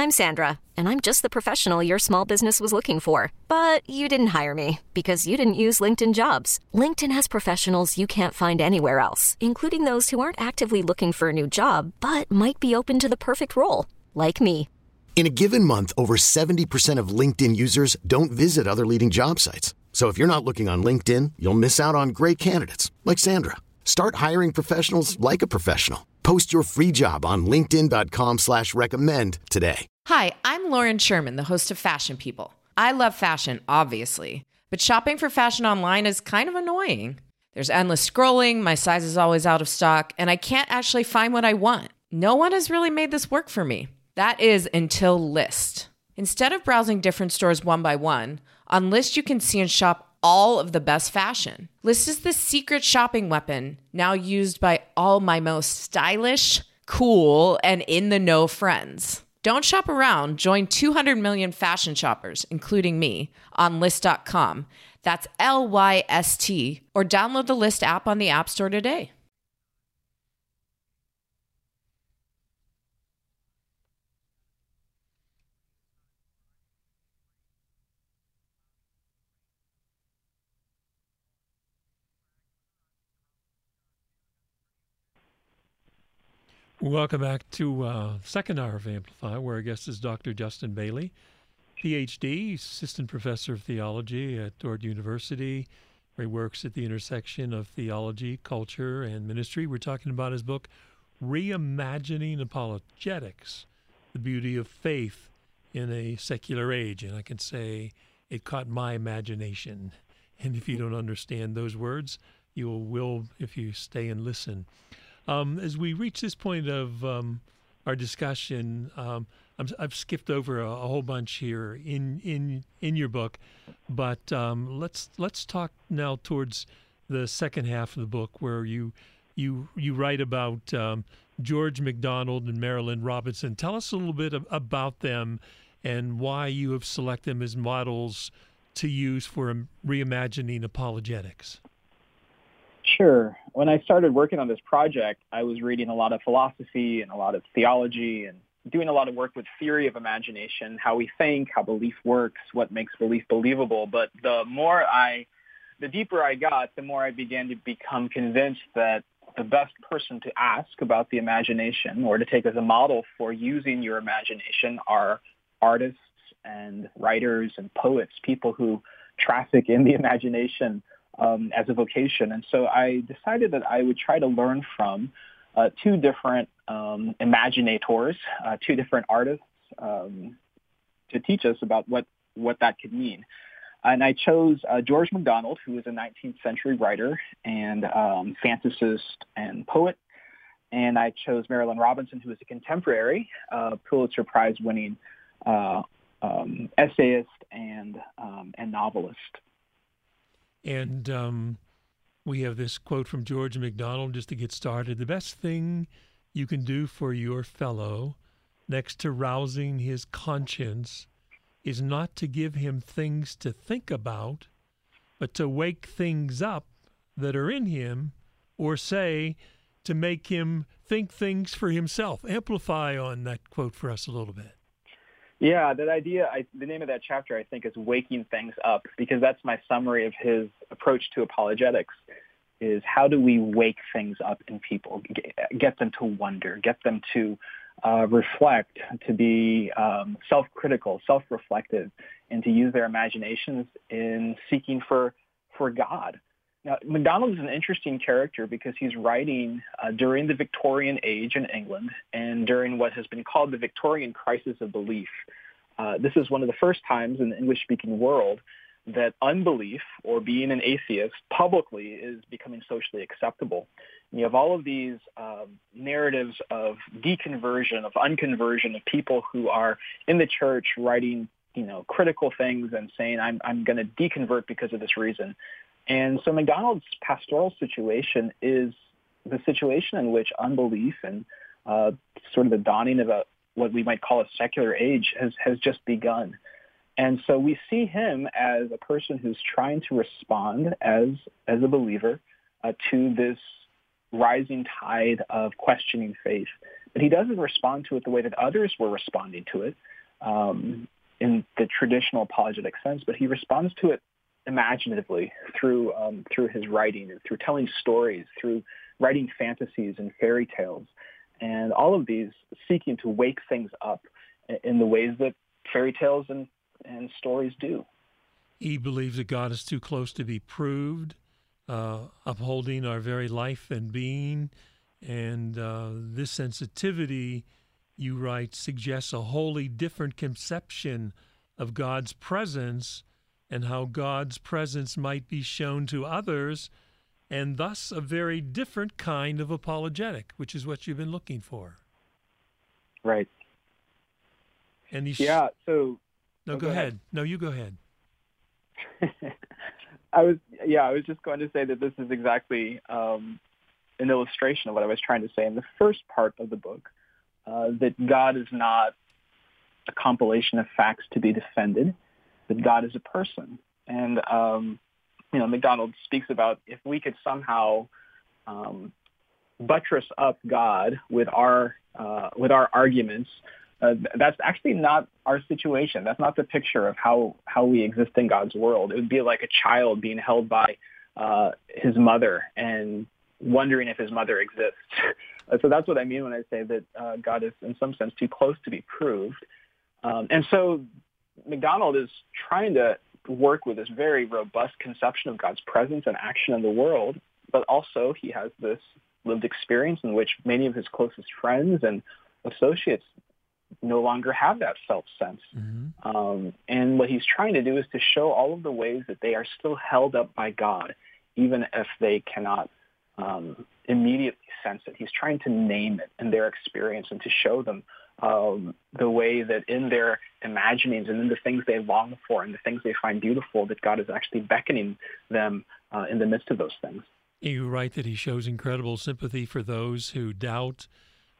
I'm Sandra, and I'm just the professional your small business was looking for. But you didn't hire me because you didn't use LinkedIn Jobs. LinkedIn has professionals you can't find anywhere else, including those who aren't actively looking for a new job, but might be open to the perfect role, like me. In a given month, over 70% of LinkedIn users don't visit other leading job sites. So if you're not looking on LinkedIn, you'll miss out on great candidates like Sandra. Start hiring professionals like a professional. Post your free job on linkedin.com/recommend today. Hi, I'm Lauren Sherman, the host of Fashion People. I love fashion, obviously, but shopping for fashion online is kind of annoying. There's endless scrolling, my size is always out of stock, and I can't actually find what I want. No one has really made this work for me. That is until Lyst. Instead of browsing different stores one by one, on Lyst you can see and shop all of the best fashion. Lyst is the secret shopping weapon now used by all my most stylish, cool, and in-the-know friends. Don't shop around. Join 200 million fashion shoppers, including me, on Lyst.com. That's Lyst, or download the Lyst app on the App Store today. Welcome back to second hour of Amplify, where our guest is Dr. Justin Bailey, Ph.D., Assistant Professor of Theology at Dordt University, where he works at the intersection of theology, culture, and ministry. We're talking about his book, Reimagining Apologetics, The Beauty of Faith in a Secular Age. And I can say it caught my imagination. And if you don't understand those words, you will if you stay and listen. As we reach this point of our discussion, I've skipped over a whole bunch here in your book, but let's talk now towards the second half of the book, where you write about George MacDonald and Marilynne Robinson. Tell us a little bit about them and why you have selected them as models to use for reimagining apologetics. Sure. When I started working on this project, I was reading a lot of philosophy and a lot of theology and doing a lot of work with theory of imagination, how we think, how belief works, what makes belief believable. But the deeper I got, the more I began to become convinced that the best person to ask about the imagination or to take as a model for using your imagination are artists and writers and poets, people who traffic in the imagination as a vocation. And so I decided that I would try to learn from two different imaginators, two different artists, to teach us about what that could mean. And I chose George MacDonald, who is a 19th century writer and fantasist and poet. And I chose Marilynne Robinson, who is a contemporary Pulitzer Prize-winning essayist and novelist. And we have this quote from George MacDonald just to get started. The best thing you can do for your fellow, next to rousing his conscience, is not to give him things to think about, but to wake things up that are in him, or say, to make him think things for himself. Amplify on that quote for us a little bit. Yeah, that idea, the name of that chapter, I think, is Waking Things Up, because that's my summary of his approach to apologetics, is how do we wake things up in people, get them to wonder, get them to reflect, to be self-critical, self-reflective, and to use their imaginations in seeking for God. Now, MacDonald is an interesting character because he's writing during the Victorian age in England and during what has been called the Victorian crisis of belief. This is one of the first times in the English-speaking world that unbelief, or being an atheist, publicly is becoming socially acceptable. And you have all of these narratives of deconversion, of unconversion, of people who are in the church writing, critical things and saying, I'm going to deconvert because of this reason. And so MacDonald's pastoral situation is the situation in which unbelief and sort of the dawning of what we might call a secular age has just begun. And so we see him as a person who's trying to respond as a believer to this rising tide of questioning faith, But he doesn't respond to it the way that others were responding to it in the traditional apologetic sense, but he responds to it imaginatively through his writing and through telling stories, through writing fantasies and fairy tales, and all of these seeking to wake things up in the ways that fairy tales and stories do. He believes that God is too close to be proved, upholding our very life and being, and this sensitivity, you write, suggests a wholly different conception of God's presence and how God's presence might be shown to others, and thus a very different kind of apologetic, which is what you've been looking for. Right. And so... No, go ahead. No, you go ahead. I was just going to say that this is exactly an illustration of what I was trying to say in the first part of the book, that God is not a compilation of facts to be defended, that God is a person. And, MacDonald speaks about if we could somehow buttress up God with our arguments, that's actually not our situation. That's not the picture of how we exist in God's world. It would be like a child being held by his mother and wondering if his mother exists. So that's what I mean when I say that God is, in some sense, too close to be proved. And so MacDonald is trying to work with this very robust conception of God's presence and action in the world, but also he has this lived experience in which many of his closest friends and associates no longer have that felt sense. Mm-hmm. And what he's trying to do is to show all of the ways that they are still held up by God, even if they cannot immediately sense it. He's trying to name it in their experience and to show them the way that in their imaginings and in the things they long for and the things they find beautiful, that God is actually beckoning them in the midst of those things. You write that he shows incredible sympathy for those who doubt,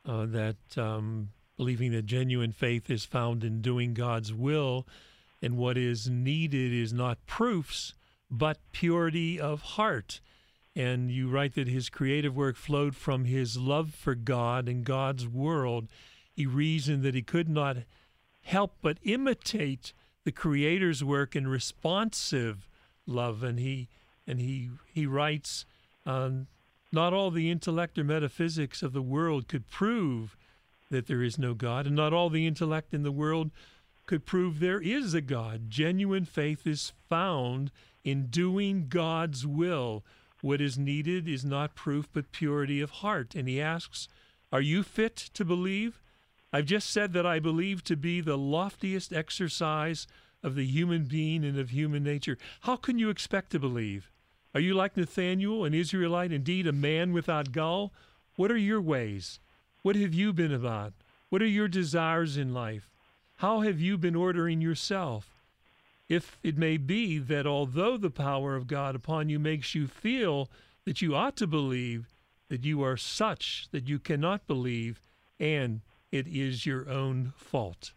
believing that genuine faith is found in doing God's will, and what is needed is not proofs, but purity of heart. And you write that his creative work flowed from his love for God and God's world. He reasoned that he could not help but imitate the Creator's work in responsive love. And he writes, not all the intellect or metaphysics of the world could prove that there is no God, and not all the intellect in the world could prove there is a God. Genuine faith is found in doing God's will. What is needed is not proof, but purity of heart. And he asks, are you fit to believe? I've just said that I believe to be the loftiest exercise of the human being and of human nature. How can you expect to believe? Are you like Nathaniel, an Israelite, indeed a man without guile? What are your ways? What have you been about? What are your desires in life? How have you been ordering yourself? If it may be that although the power of God upon you makes you feel that you ought to believe, that you are such that you cannot believe, and it is your own fault.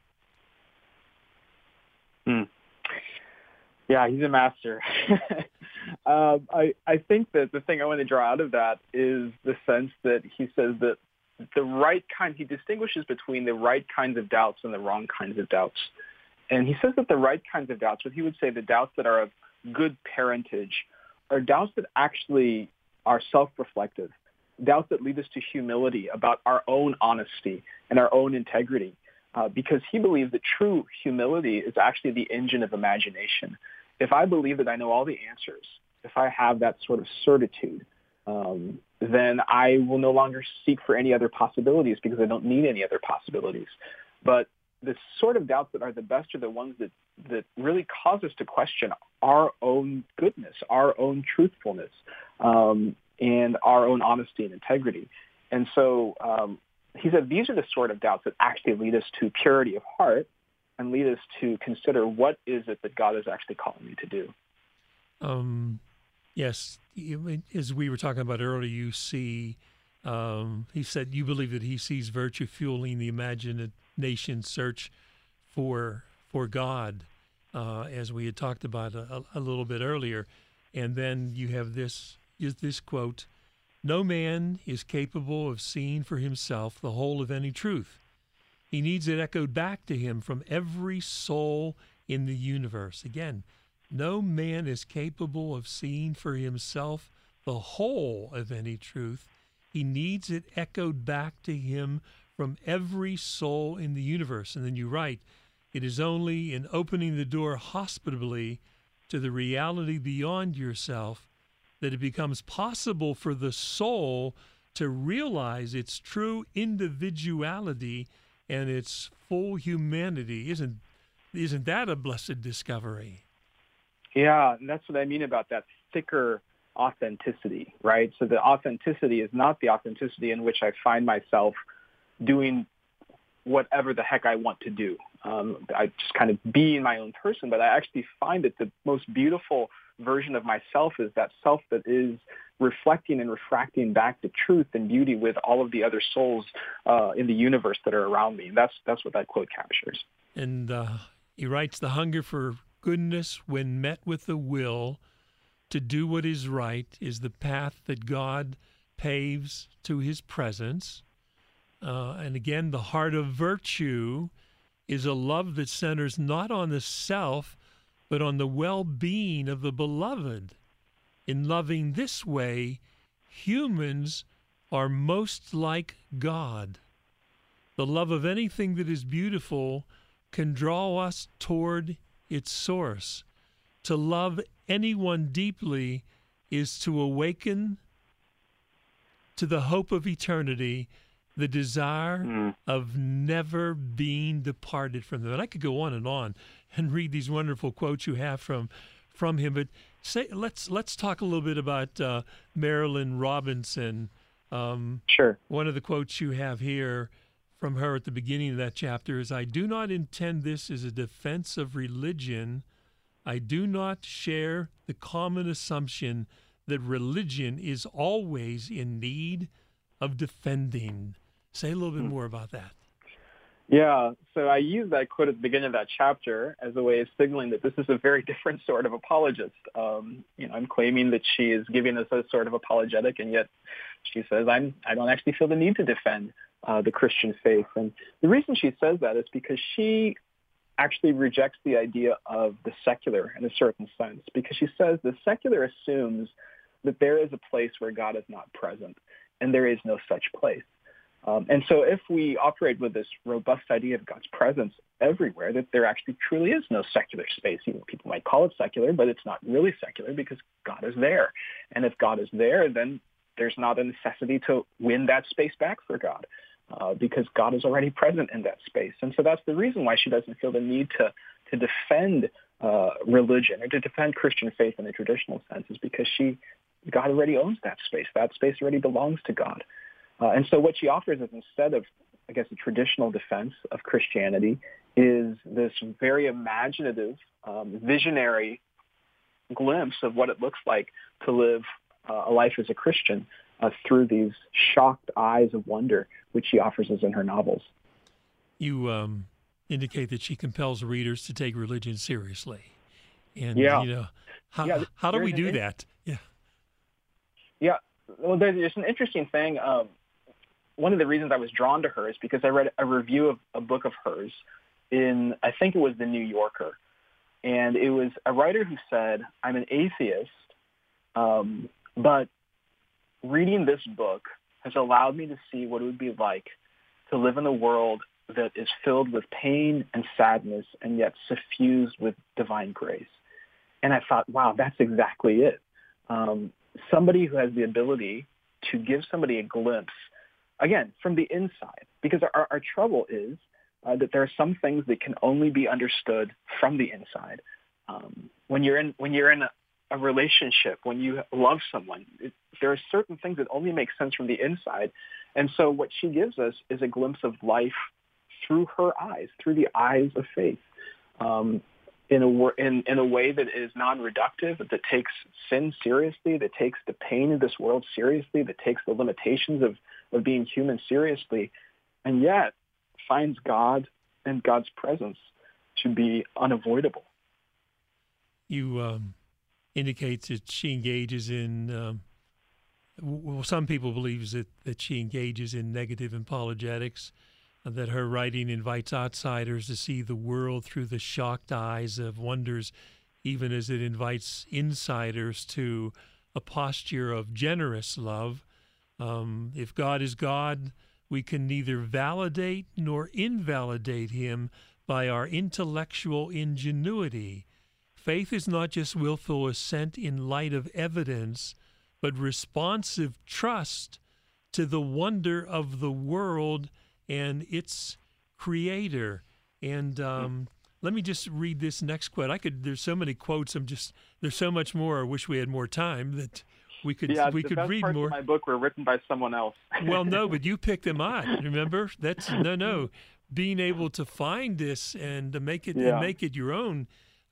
Yeah, he's a master. I think that the thing I want to draw out of that is the sense that he says that he distinguishes between the right kinds of doubts and the wrong kinds of doubts. And he says that the right kinds of doubts, what he would say the doubts that are of good parentage, are doubts that actually are self-reflective, doubts that lead us to humility about our own honesty and our own integrity, because he believes that true humility is actually the engine of imagination. If I believe that I know all the answers, if I have that sort of certitude, then I will no longer seek for any other possibilities because I don't need any other possibilities. But the sort of doubts that are the best are the ones that really cause us to question our own goodness, our own truthfulness, and our own honesty and integrity. And so he said these are the sort of doubts that actually lead us to purity of heart and lead us to consider what is it that God is actually calling me to do. Yes, as we were talking about earlier, you see, he said you believe that he sees virtue fueling the imagination search for God, as we had talked about a little bit earlier. And then you have this quote, No man is capable of seeing for himself the whole of any truth. He needs it echoed back to him from every soul in the universe. Again, no man is capable of seeing for himself the whole of any truth. He needs it echoed back to him from every soul in the universe. And then you write, it is only in opening the door hospitably to the reality beyond yourself that it becomes possible for the soul to realize its true individuality and its full humanity. Isn't that a blessed discovery? Yeah, and that's what I mean about that thicker authenticity, right? So the authenticity is not the authenticity in which I find myself doing whatever the heck I want to do. I just kind of being my own person, but I actually find that the most beautiful version of myself is that self that is reflecting and refracting back the truth and beauty with all of the other souls in the universe that are around me. And that's what that quote captures. And he writes, the hunger for goodness when met with the will to do what is right is the path that God paves to his presence. And again, the heart of virtue is a love that centers not on the self, but on the well-being of the beloved. In loving this way, humans are most like God. The love of anything that is beautiful can draw us toward its source. To love anyone deeply is to awaken to the hope of eternity, the desire of never being departed from them. And I could go on and read these wonderful quotes you have from him, but let's talk a little bit about Marilynne Robinson. Sure. One of the quotes you have here from her at the beginning of that chapter is, I do not intend this as a defense of religion. I do not share the common assumption that religion is always in need of defending. Say a little bit more about that. Yeah, so I use that quote at the beginning of that chapter as a way of signaling that this is a very different sort of apologist. I'm claiming that she is giving us a sort of apologetic, and yet she says, I don't actually feel the need to defend the Christian faith. And the reason she says that is because she actually rejects the idea of the secular in a certain sense, because she says the secular assumes that there is a place where God is not present, and there is no such place. And so if we operate with this robust idea of God's presence everywhere, that there actually truly is no secular space. People might call it secular, but it's not really secular because God is there. And if God is there, then there's not a necessity to win that space back for God because God is already present in that space. And so that's the reason why she doesn't feel the need to defend religion or to defend Christian faith in a traditional sense, is because God already owns that space. That space already belongs to God. And so what she offers is, instead of, I guess, a traditional defense of Christianity, is this very imaginative, visionary glimpse of what it looks like to live a life as a Christian through these shocked eyes of wonder, which she offers us in her novels. You indicate that she compels readers to take religion seriously. And, how do we do that? Yeah. Well, there's an interesting thing. One of the reasons I was drawn to her is because I read a review of a book of hers in, I think it was the New Yorker. And it was a writer who said, I'm an atheist, but reading this book has allowed me to see what it would be like to live in a world that is filled with pain and sadness and yet suffused with divine grace. And I thought, wow, that's exactly it. Somebody who has the ability to give somebody a glimpse, again, from the inside, because our trouble is that there are some things that can only be understood from the inside. When you're in a relationship, when you love someone, there are certain things that only make sense from the inside. And so what she gives us is a glimpse of life through her eyes, through the eyes of faith. In a way that is non-reductive, that takes sin seriously, that takes the pain of this world seriously, that takes the limitations of being human seriously, and yet finds God and God's presence to be unavoidable. You indicate that she engages in well, some people believe that she engages in negative apologetics, that her writing invites outsiders to see the world through the shocked eyes of wonders, even as it invites insiders to a posture of generous love. If God is God, we can neither validate nor invalidate him by our intellectual ingenuity. Faith is not just willful assent in light of evidence, but responsive trust to the wonder of the world and its creator. And let me just read this next quote. There's so many quotes. There's so much more. I wish we had more time that we could the could best read parts more. Of my book were written by someone else. Well, no, but you picked them out. Remember? That's no. Being able to find this and to make it and make it your own.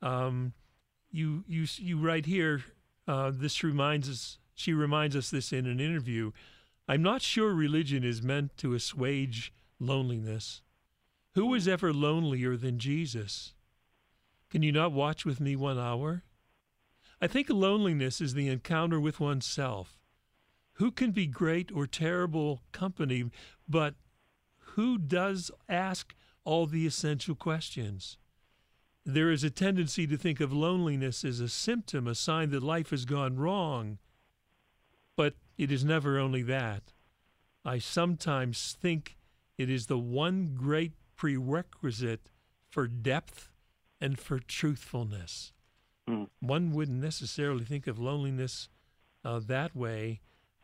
You write here. This reminds us. She reminds us this in an interview. I'm not sure religion is meant to assuage loneliness. Who was ever lonelier than Jesus? Can you not watch with me 1 hour? I think loneliness is the encounter with oneself. Who can be great or terrible company, but who does ask all the essential questions? There is a tendency to think of loneliness as a symptom, a sign that life has gone wrong. But it is never only that. I sometimes think it is the one great prerequisite for depth and for truthfulness. One wouldn't necessarily think of loneliness that way.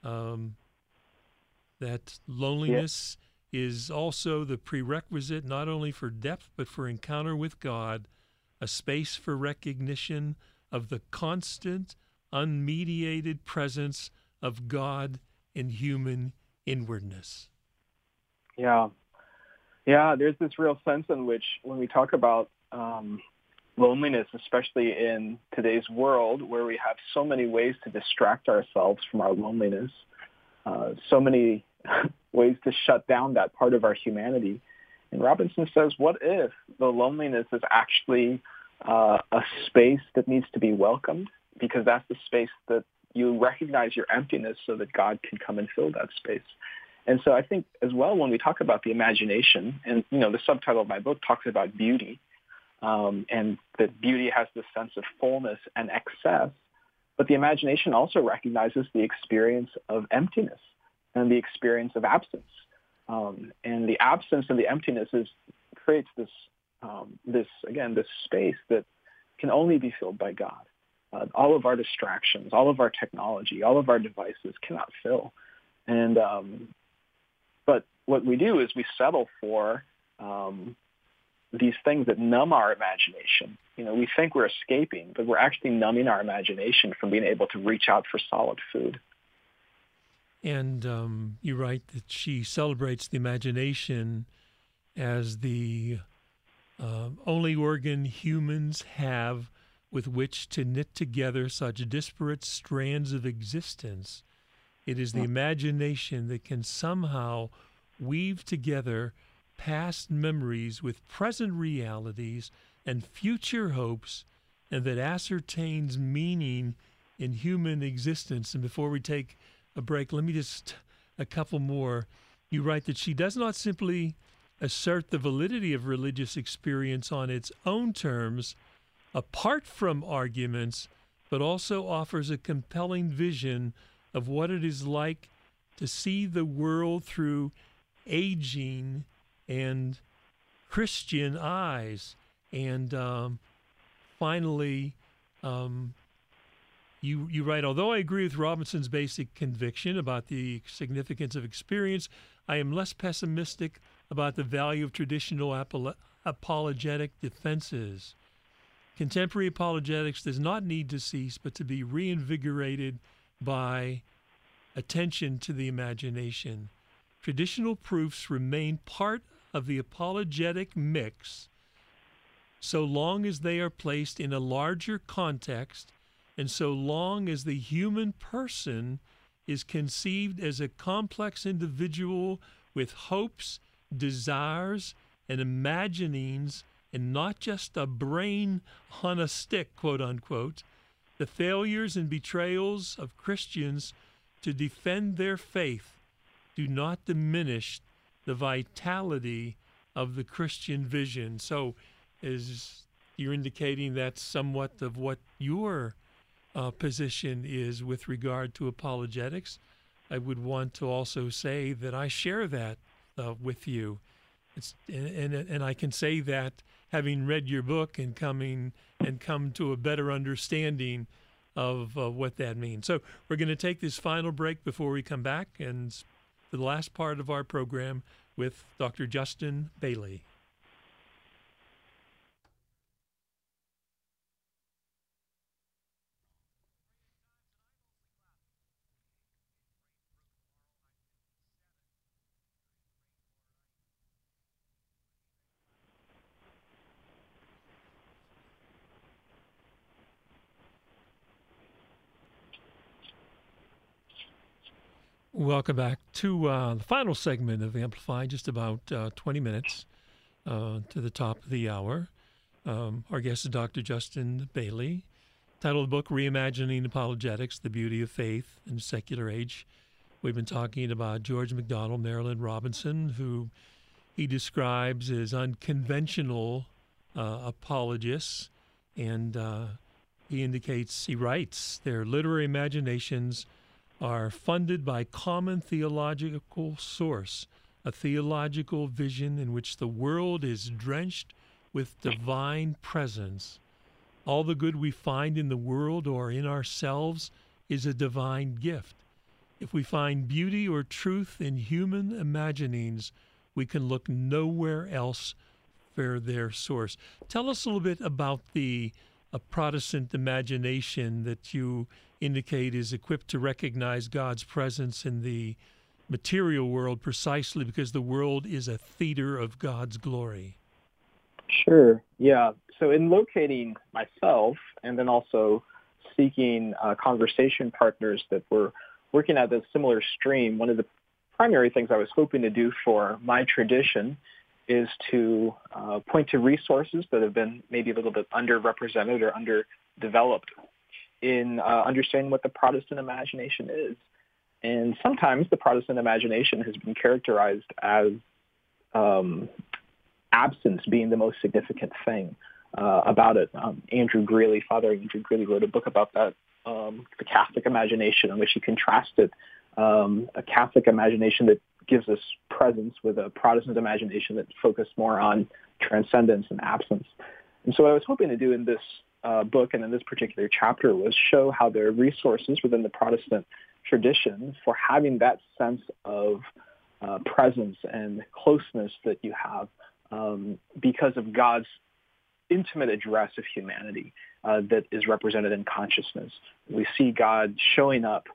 That loneliness is also the prerequisite not only for depth but for encounter with God, a space for recognition of the constant, unmediated presence of God in human inwardness. Yeah, there's this real sense in which when we talk about loneliness, especially in today's world where we have so many ways to distract ourselves from our loneliness, so many ways to shut down that part of our humanity. And Robinson says, what if the loneliness is actually a space that needs to be welcomed? Because that's the space that you recognize your emptiness so that God can come and fill that space. And so I think as well, when we talk about the imagination, and the subtitle of my book talks about beauty, and that beauty has this sense of fullness and excess, but the imagination also recognizes the experience of emptiness and the experience of absence. And the absence and the emptiness creates this space that can only be filled by God. All of our distractions, all of our technology, all of our devices cannot fill. And but what we do is we settle for these things that numb our imagination. We think we're escaping, but we're actually numbing our imagination from being able to reach out for solid food. And you write that she celebrates the imagination as the only organ humans have with which to knit together such disparate strands of existence. It is the imagination that can somehow weave together past memories with present realities and future hopes, and that ascertains meaning in human existence. And before we take a break, let me just a couple more. You write that she does not simply assert the validity of religious experience on its own terms, apart from arguments, but also offers a compelling vision of what it is like to see the world through aging and Christian eyes. And finally, you write, although I agree with Robinson's basic conviction about the significance of experience, I am less pessimistic about the value of traditional apologetic defenses. Contemporary apologetics does not need to cease, but to be reinvigorated by attention to the imagination. Traditional proofs remain part of the apologetic mix so long as they are placed in a larger context and so long as the human person is conceived as a complex individual with hopes, desires, and imaginings, and not just a brain on a stick, quote unquote. The failures and betrayals of Christians to defend their faith do not diminish the vitality of the Christian vision. So as you're indicating, that's somewhat of what your position is with regard to apologetics. I would want to also say that I share that with you. And I can say that having read your book and come to a better understanding of what that means. So we're going to take this final break before we come back, and for the last part of our program with Dr. Justin Bailey. Welcome back to the final segment of Amplify, just about 20 minutes to the top of the hour. Our guest is Dr. Justin Bailey. Title of the book, Reimagining Apologetics, The Beauty of Faith in the Secular Age. We've been talking about George MacDonald, Marilynne Robinson, who he describes as unconventional apologists, and he writes, their literary imaginations are funded by common theological source, a theological vision in which the world is drenched with divine presence. All the good we find in the world or in ourselves is a divine gift. If we find beauty or truth in human imaginings, we can look nowhere else for their source. Tell us a little bit about the Protestant imagination that you indicate is equipped to recognize God's presence in the material world precisely because the world is a theater of God's glory. Sure. Yeah. So in locating myself and then also seeking conversation partners that were working at a similar stream, one of the primary things I was hoping to do for my tradition is to point to resources that have been maybe a little bit underrepresented or underdeveloped in understanding what the Protestant imagination is. And sometimes the Protestant imagination has been characterized as absence being the most significant thing about it. Father Andrew Greeley wrote a book about that, the Catholic imagination, in which he contrasted a Catholic imagination that gives us presence with a Protestant imagination that focused more on transcendence and absence. And so what I was hoping to do in this book and in this particular chapter was show how there are resources within the Protestant tradition for having that sense of presence and closeness that you have because of God's intimate address of humanity that is represented in consciousness. We see God showing up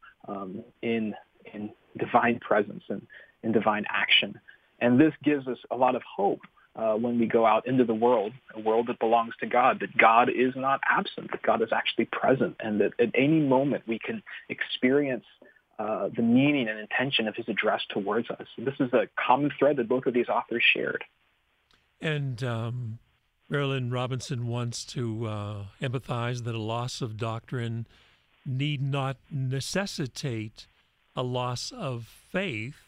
in divine presence and in divine action. And this gives us a lot of hope when we go out into the world, a world that belongs to God, that God is not absent, that God is actually present, and that at any moment we can experience the meaning and intention of his address towards us. And this is a common thread that both of these authors shared. And Marilynne Robinson wants to empathize that a loss of doctrine need not necessitate a loss of faith.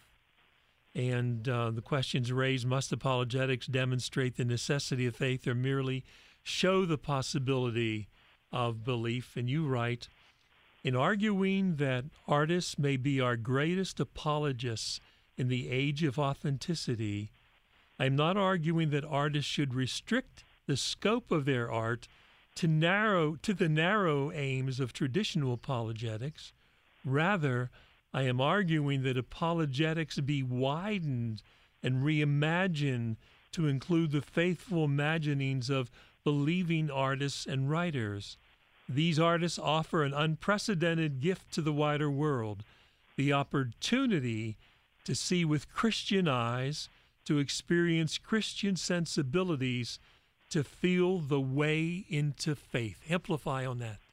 And the questions raised, must apologetics demonstrate the necessity of faith or merely show the possibility of belief? And you write, in arguing that artists may be our greatest apologists in the age of authenticity, I'm not arguing that artists should restrict the scope of their art to the narrow aims of traditional apologetics. Rather, I am arguing that apologetics be widened and reimagined to include the faithful imaginings of believing artists and writers. These artists offer an unprecedented gift to the wider world, the opportunity to see with Christian eyes, to experience Christian sensibilities, to feel the way into faith. Amplify on that.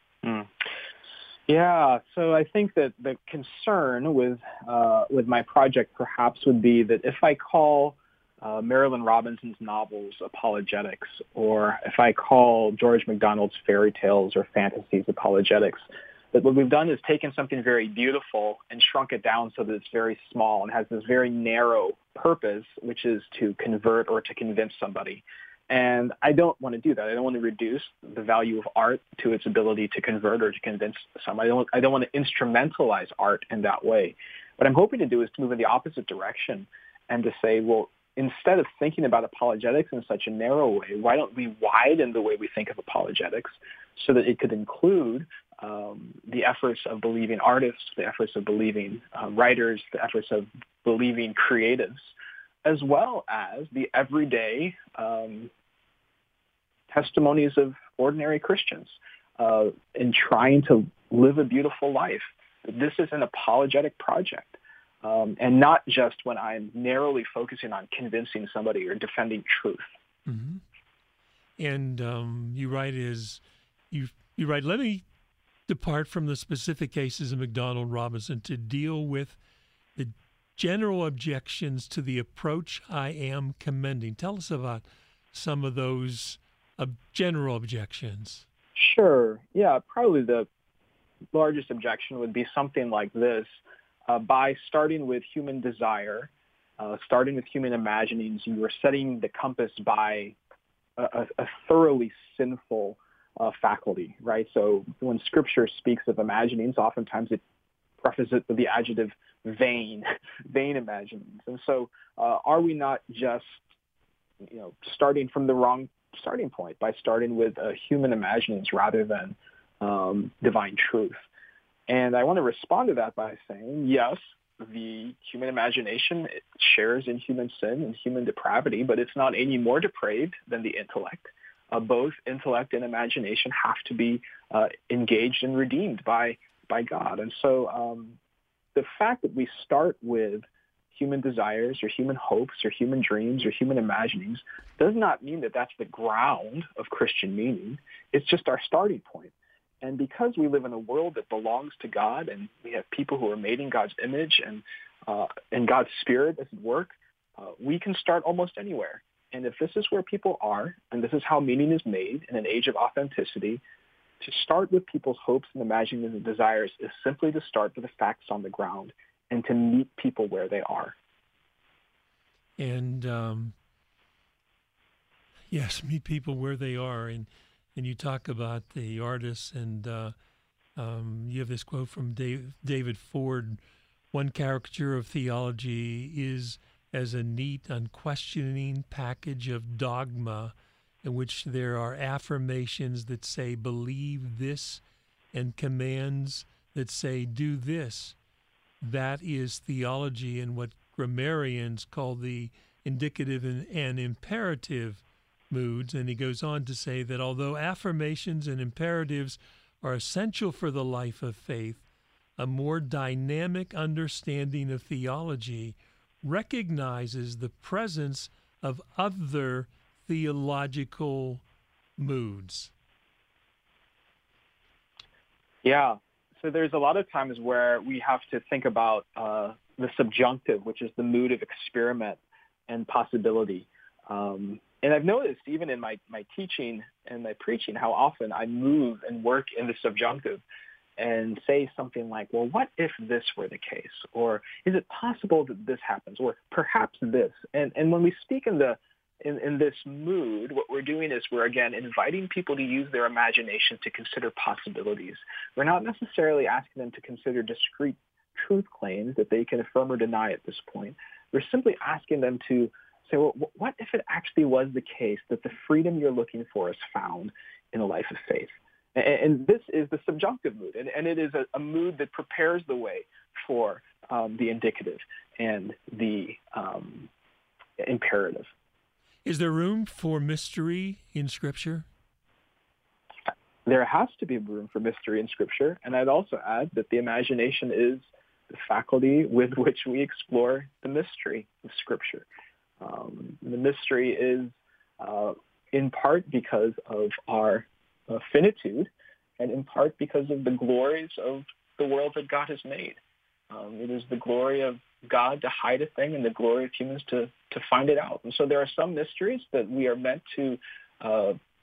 Yeah, so I think that the concern with my project perhaps would be that if I call Marilynne Robinson's novels apologetics, or if I call George MacDonald's fairy tales or fantasies apologetics, But what we've done is taken something very beautiful and shrunk it down so that it's very small and has this very narrow purpose, which is to convert or to convince somebody. And I don't want to do that. I don't want to reduce the value of art to its ability to convert or to convince somebody. I don't want to instrumentalize art in that way. What I'm hoping to do is to move in the opposite direction and to say, well, instead of thinking about apologetics in such a narrow way, why don't we widen the way we think of apologetics so that it could include the efforts of believing artists, the efforts of believing writers, the efforts of believing creatives, as well as the everyday testimonies of ordinary Christians in trying to live a beautiful life. This is an apologetic project, and not just when I'm narrowly focusing on convincing somebody or defending truth. Mm-hmm. And you write you write, let me depart from the specific cases of McDonald Robinson to deal with the general objections to the approach I am commending. Tell us about some of those general objections. Sure. Yeah, probably the largest objection would be something like this. By starting with human desire, starting with human imaginings, you are setting the compass by a thoroughly sinful faculty, right? So when Scripture speaks of imaginings, oftentimes it prefaces it with the adjective vain imaginings. And so are we not just, starting from the wrong starting point by starting with human imaginings rather than divine truth? And I want to respond to that by saying, yes, the human imagination shares in human sin and human depravity, but it's not any more depraved than the intellect. Both intellect and imagination have to be engaged and redeemed by God. And so the fact that we start with human desires or human hopes or human dreams or human imaginings does not mean that that's the ground of Christian meaning. It's just our starting point. And because we live in a world that belongs to God and we have people who are made in God's image and God's Spirit is at work, we can start almost anywhere. And if this is where people are, and this is how meaning is made in an age of authenticity, to start with people's hopes and imaginings and desires is simply to start with the facts on the ground and to meet people where they are. And yes, meet people where they are. And you talk about the artists, and you have this quote from David Ford: "One caricature of theology is as a neat, unquestioning package of dogma in which there are affirmations that say, believe this, and commands that say, do this. That is theology in what grammarians call the indicative and imperative moods." And he goes on to say that although affirmations and imperatives are essential for the life of faith, a more dynamic understanding of theology recognizes the presence of other theological moods. Yeah. So there's a lot of times where we have to think about the subjunctive, which is the mood of experiment and possibility. And I've noticed even in my teaching and my preaching how often I move and work in the subjunctive and say something like, well, what if this were the case? Or is it possible that this happens? Or perhaps this. And when we speak in this mood, what we're doing is we're, again, inviting people to use their imagination to consider possibilities. We're not necessarily asking them to consider discrete truth claims that they can affirm or deny at this point. We're simply asking them to say, well, what if it actually was the case that the freedom you're looking for is found in a life of faith? And this is the subjunctive mood, and it is a mood that prepares the way for the indicative and the imperative. Is there room for mystery in Scripture? There has to be room for mystery in Scripture, and I'd also add that the imagination is the faculty with which we explore the mystery of Scripture. The mystery is in part because of our finitude, and in part because of the glories of the world that God has made. It is the glory of God to hide a thing and the glory of humans to find it out. And so there are some mysteries that we are meant to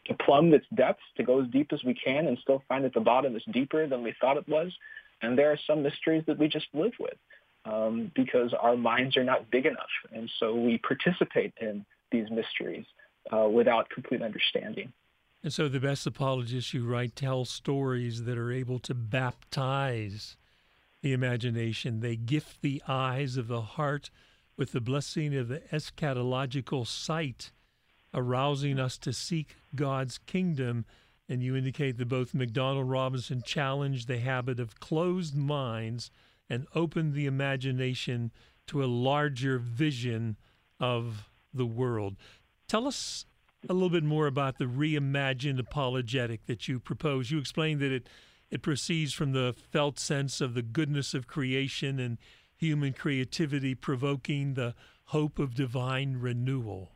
plumb its depths, to go as deep as we can and still find at the bottom is deeper than we thought it was. And there are some mysteries that we just live with because our minds are not big enough. And so we participate in these mysteries without complete understanding. And so the best apologists, you write, tell stories that are able to baptize the imagination. They gift the eyes of the heart with the blessing of the eschatological sight, arousing us to seek God's kingdom. And you indicate that both McDonald Robinson challenged the habit of closed minds and opened the imagination to a larger vision of the world. Tell us a little bit more about the reimagined apologetic that you propose. You explained that it proceeds from the felt sense of the goodness of creation and human creativity, provoking the hope of divine renewal.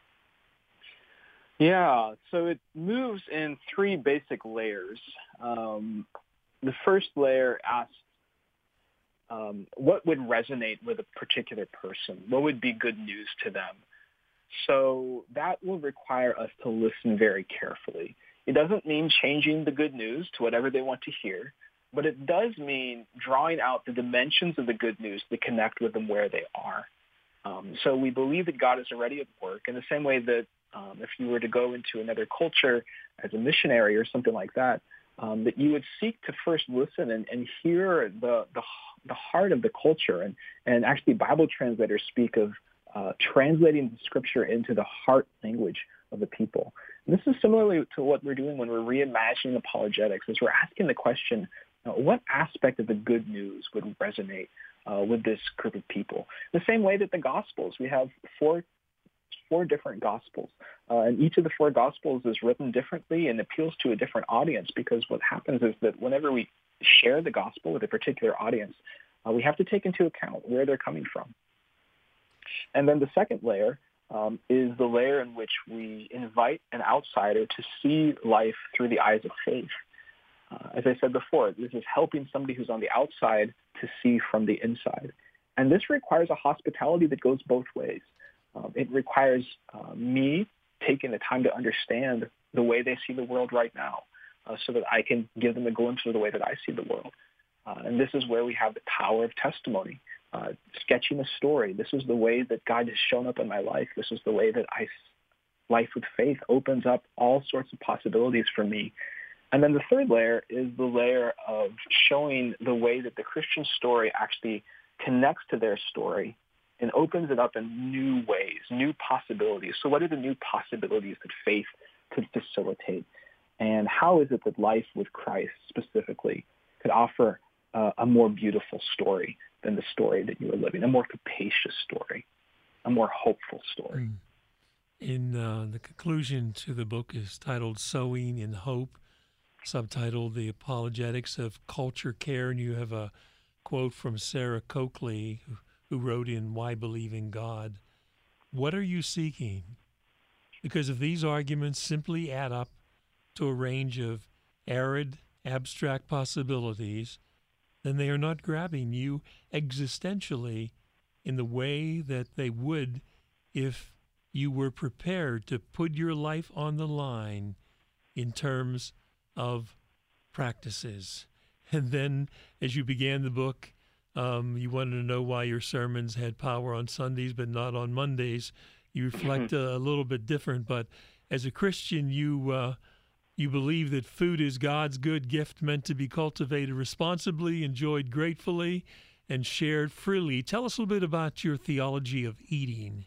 Yeah, so it moves in three basic layers. The first layer asks, what would resonate with a particular person? What would be good news to them? So that will require us to listen very carefully. It doesn't mean changing the good news to whatever they want to hear, but it does mean drawing out the dimensions of the good news that connect with them where they are. So we believe that God is already at work in the same way that if you were to go into another culture as a missionary or something like that, that you would seek to first listen and hear the heart of the culture. And actually Bible translators speak of translating the scripture into the heart language of the people. And this is similarly to what we're doing when we're reimagining apologetics, is we're asking the question, what aspect of the good news would resonate with this group of people? The same way that the Gospels, we have four different Gospels, and each of the four Gospels is written differently and appeals to a different audience, because what happens is that whenever we share the Gospel with a particular audience, we have to take into account where they're coming from. And then the second layer is the layer in which we invite an outsider to see life through the eyes of faith. As I said before, this is helping somebody who's on the outside to see from the inside. And this requires a hospitality that goes both ways. It requires me taking the time to understand the way they see the world right now, so that I can give them a glimpse of the way that I see the world. And this is where we have the power of testimony. Sketching a story. This is the way that God has shown up in my life. This is the way that life with faith opens up all sorts of possibilities for me. And then the third layer is the layer of showing the way that the Christian story actually connects to their story and opens it up in new ways, new possibilities. So what are the new possibilities that faith could facilitate? And how is it that life with Christ specifically could offer a more beautiful story than the story that you are living, a more capacious story, a more hopeful story? In the conclusion to the book is titled Sowing in Hope, subtitled The Apologetics of Culture Care, and you have a quote from Sarah Coakley, who wrote in Why Believe in God. What are you seeking? Because if these arguments simply add up to a range of arid, abstract possibilities, then they are not grabbing you existentially in the way that they would if you were prepared to put your life on the line in terms of practices. And then, as you began the book, you wanted to know why your sermons had power on Sundays but not on Mondays. You reflect a little bit different, but as a Christian, you believe that food is God's good gift meant to be cultivated responsibly, enjoyed gratefully, and shared freely. Tell us a little bit about your theology of eating.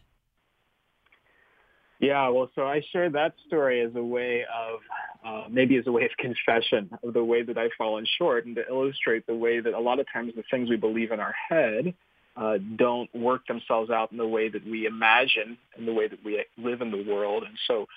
Yeah, well, so I share that story as a way of, maybe as a way of confession of the way that I've fallen short, and to illustrate the way that a lot of times the things we believe in our head don't work themselves out in the way that we imagine and the way that we live in the world. And so,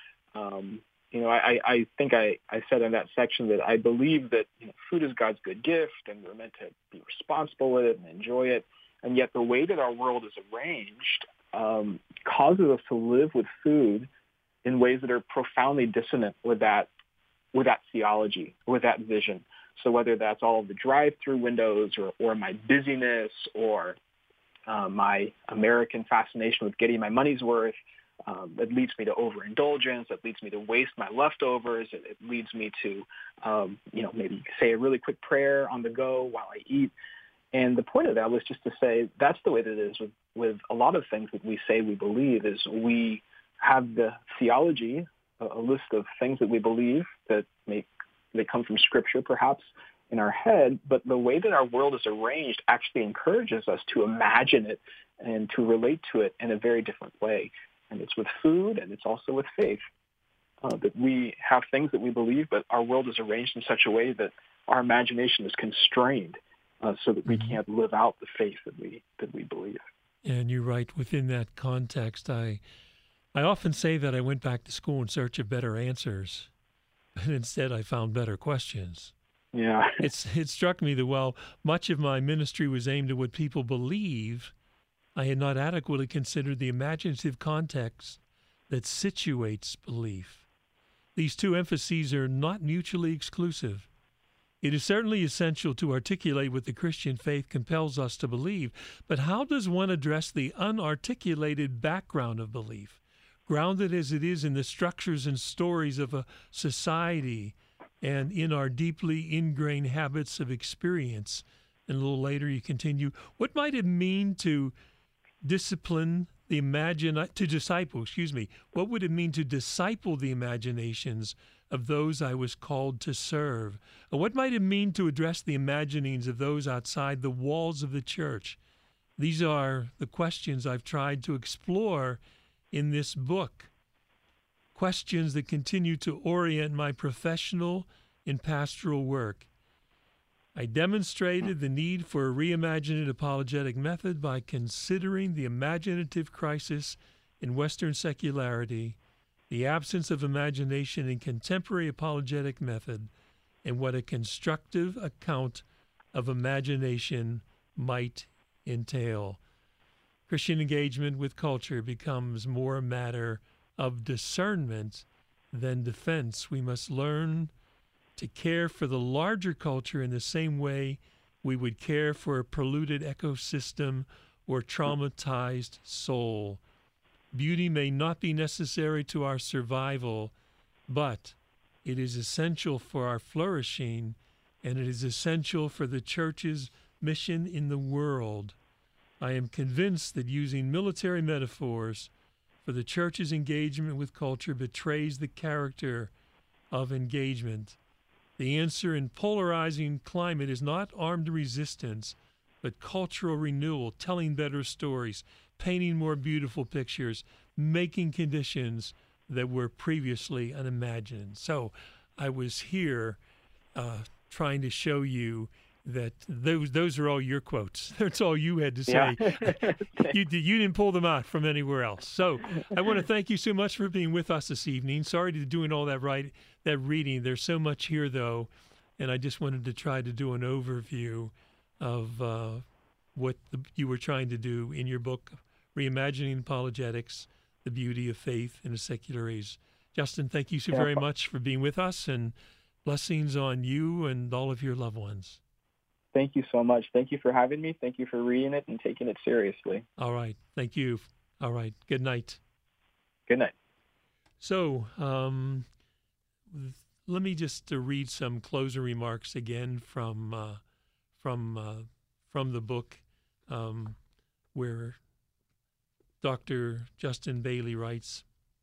I think I said in that section that I believe that food is God's good gift and we're meant to be responsible with it and enjoy it. And yet the way that our world is arranged causes us to live with food in ways that are profoundly dissonant with that theology, with that vision. So whether that's all of the drive-through windows or my busyness or my American fascination with getting my money's worth, It leads me to overindulgence. It leads me to waste my leftovers. It leads me to, maybe say a really quick prayer on the go while I eat. And the point of that was just to say that's the way that it is with a lot of things that we say we believe is we have the theology, a list of things that we believe that they come from Scripture perhaps in our head, but the way that our world is arranged actually encourages us to imagine it and to relate to it in a very different way. And it's with food and it's also with faith that we have things that we believe, but our world is arranged in such a way that our imagination is constrained so that we can't live out the faith that we believe. And you're right. Within that context, I often say that I went back to school in search of better answers, and instead I found better questions. Yeah. It struck me that while much of my ministry was aimed at what people believe, I had not adequately considered the imaginative context that situates belief. These two emphases are not mutually exclusive. It is certainly essential to articulate what the Christian faith compels us to believe, but how does one address the unarticulated background of belief, grounded as it is in the structures and stories of a society and in our deeply ingrained habits of experience? And a little later you continue, what might it mean to discipline the what would it mean to disciple the imaginations of those I was called to serve? Or what might it mean to address the imaginings of those outside the walls of the church? These are the questions I've tried to explore in this book, questions that continue to orient my professional and pastoral work. I demonstrated the need for a reimagined apologetic method by considering the imaginative crisis in Western secularity, the absence of imagination in contemporary apologetic method, and what a constructive account of imagination might entail. Christian engagement with culture becomes more a matter of discernment than defense. We must learn to care for the larger culture in the same way we would care for a polluted ecosystem or traumatized soul. Beauty may not be necessary to our survival, but it is essential for our flourishing, and it is essential for the church's mission in the world. I am convinced that using military metaphors for the church's engagement with culture betrays the character of engagement. The answer in polarizing climate is not armed resistance, but cultural renewal, telling better stories, painting more beautiful pictures, making conditions that were previously unimagined. So I was here trying to show you that those are all your quotes. That's all you had to say. Yeah. You didn't pull them out from anywhere else. So I want to thank you so much for being with us this evening. Sorry to doing all that reading. There's so much here, though, and I just wanted to try to do an overview of what you were trying to do in your book, Reimagining Apologetics, The Beauty of Faith in a Secular Age. Justin, thank you so very much for being with us, and blessings on you and all of your loved ones. Thank you so much. Thank you for having me. Thank you for reading it and taking it seriously. All right. Thank you. All right. Good night. Good night. So let me just read some closing remarks again from the book where Dr. Justin Bailey writes,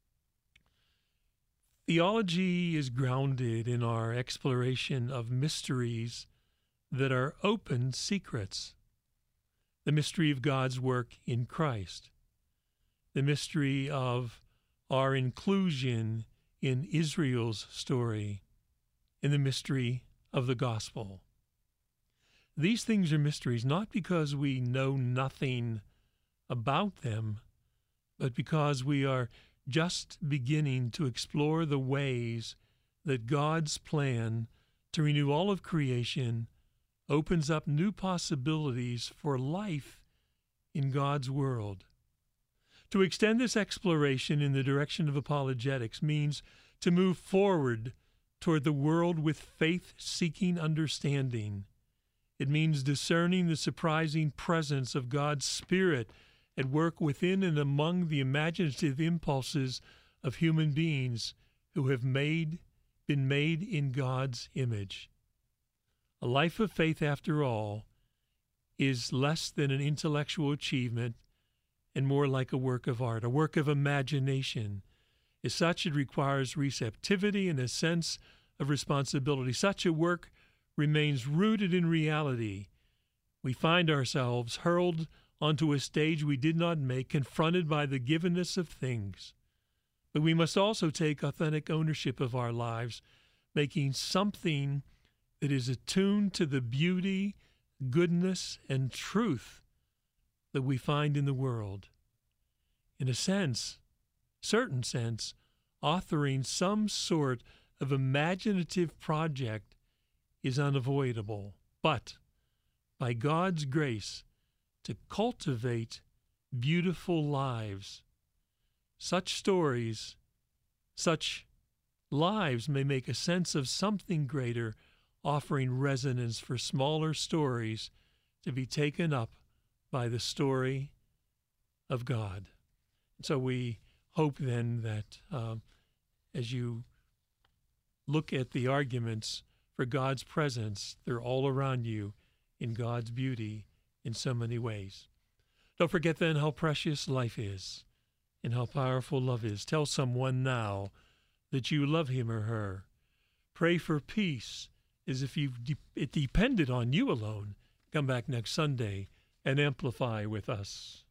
"Theology is grounded in our exploration of mysteries that are open secrets. The mystery of God's work in Christ, the mystery of our inclusion in Israel's story, and the mystery of the gospel. These things are mysteries not because we know nothing about them, but because we are just beginning to explore the ways that God's plan to renew all of creation opens up new possibilities for life in God's world. To extend this exploration in the direction of apologetics means to move forward toward the world with faith-seeking understanding. It means discerning the surprising presence of God's Spirit at work within and among the imaginative impulses of human beings who have been made in God's image. A life of faith, after all, is less than an intellectual achievement and more like a work of art, a work of imagination. As such, it requires receptivity and a sense of responsibility. Such a work remains rooted in reality. We find ourselves hurled onto a stage we did not make, confronted by the givenness of things. But we must also take authentic ownership of our lives, making something that is attuned to the beauty, goodness, and truth that we find in the world. In a sense, certain sense, authoring some sort of imaginative project is unavoidable. But by God's grace, to cultivate beautiful lives, such stories, such lives may make a sense of something greater, offering resonance for smaller stories to be taken up by the story of God. So we hope then that as you look at the arguments for God's presence, they're all around you in God's beauty in so many ways. Don't forget then how precious life is and how powerful love is. Tell someone now that you love him or her. Pray for peace as if it depended on you alone. Come back next Sunday and amplify with us.